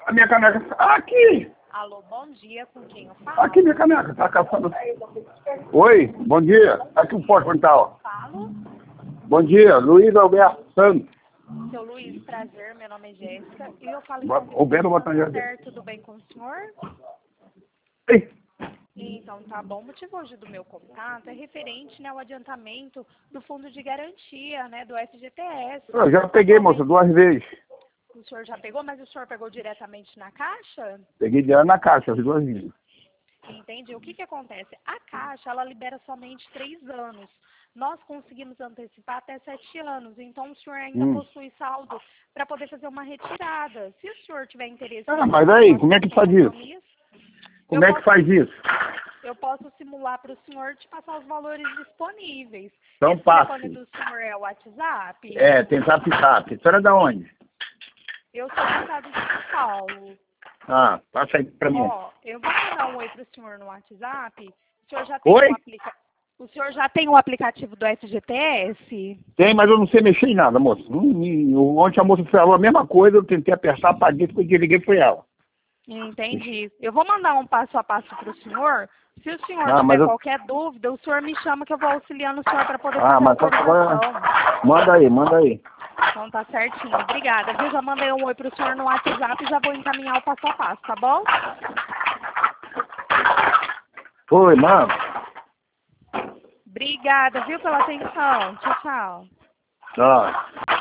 A minha caneca. Aqui! Alô, bom dia, com quem eu falo? Aqui minha caneca, tá caçando. Oi, bom dia. Aqui o Porto Quintal. Falo. Bom dia, Luiz Alberto Santos. Seu Luiz, prazer, meu nome é Jéssica e eu falo em Roberto Botanha. certo, tudo bem com o senhor? Ei, Então, tá bom. O motivo hoje do meu contato é referente, né, ao adiantamento do fundo de garantia, né, do FGTS. eu já peguei, moça, 2 vezes. O senhor já pegou, mas o senhor pegou diretamente na Caixa? Peguei dinheiro na caixa, as 2 vezes. Entendi. O que que acontece? A Caixa, ela libera somente 3 anos. Nós conseguimos antecipar até 7 anos. Então, o senhor ainda possui saldo para poder fazer uma retirada. Se o senhor tiver interesse... Mas aí, como é que faz isso? Como é que faz isso? Eu posso simular para o senhor te passar os valores disponíveis. Então Esse passe. telefone do senhor é o WhatsApp? É, tem zap. A senhora é da onde? Eu sou do estado de São Paulo. Ah, passa aí pra mim. Ó, eu vou mandar um oi pro senhor no WhatsApp. O senhor já tem Oi? O senhor já tem o aplicativo do FGTS? Tem, mas eu não sei mexer em nada, moça. Ontem a moça falou a mesma coisa, eu tentei apertar, apaguei, quando eu liguei foi ela. Entendi. Eu vou mandar um passo a passo pro senhor. Se o senhor Ah, tiver qualquer dúvida, o senhor me chama que eu vou auxiliando o senhor para poder fazer a mas autorização. manda aí. Então tá certinho. Obrigada, viu? Já mandei um oi pro senhor no WhatsApp e já vou encaminhar o passo a passo, tá bom? Oi, mano. Obrigada, viu, pela atenção. Tchau, tchau. Tchau.